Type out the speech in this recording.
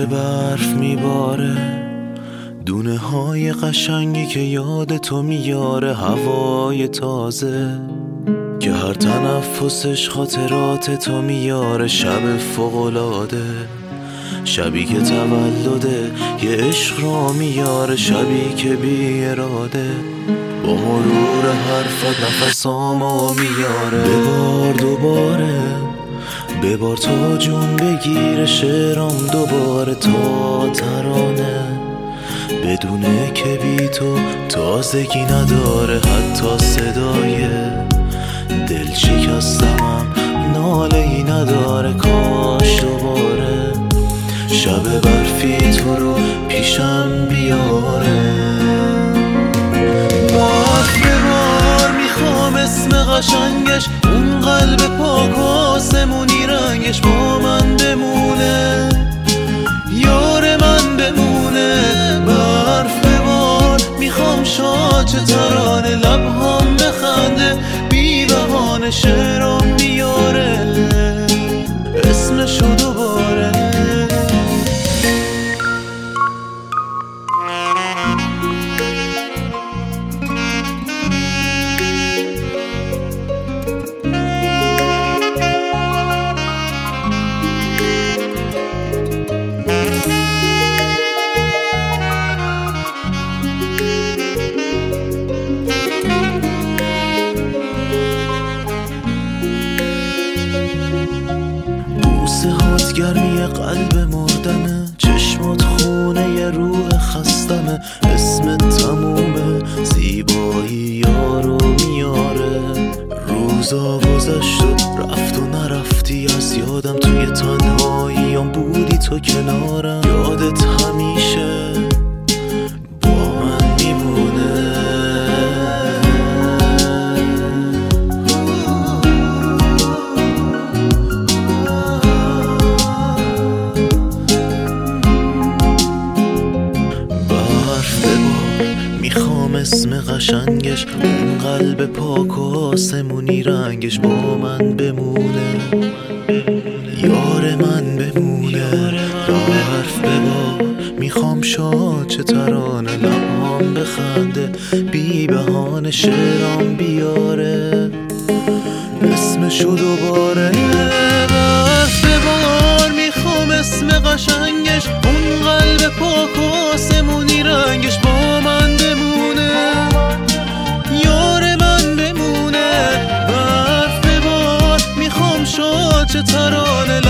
برف میباره، دونه های قشنگی که یاد تو میاره، هوای تازه که هر تنفسش خاطرات تو میاره، شب فوق‌العاده، شبی که تولده یه عشق را میاره، شبی که بی اراده با مرور حرفت نفسامو میاره. ببار دوباره، ببار تا جون بگیره شعرام دوباره، تا ترانه بدونه که بی تو تازگی نداره، حتی صدای دل شکستمم ناله ای نداره. کاش دوباره شب برفی تو رو پیشم بیاره. برف ببار میخوام اسم قشنگش، اون قلب پاک و آسمونی رنگش با من بمونه، یار من بمونه. برف ببار میخوام شاچ ترانه، لبهام بخنده بی بهانه، شعرام بیاره اسمشو دوباره. بوسه‌هات گرمی قلب مردمه، چشمات خونه ی روح خستمه، اسمت تمومه، زیبایی یارو میاره. روزا گذشت و رفت و نرفتی از یادم، توی تنهاییام بودی تو کنارم، یادت همیشه با من میمونه. میخوام اسم قشنگش، اون قلب پاک و آسمونی رنگش با من بمونه، یار من بمونه. برف ببار میخوام شاچ ترانه، لبهام بخنده بی بهانه، شعرام بیاره اسمشو دوباره. برف ببار میخوام اسم قشنگش، اون قلب پاک و آسمونی رنگش با من بمونه، یار من بمونه. برف ببار میخوام شاچ ترانه،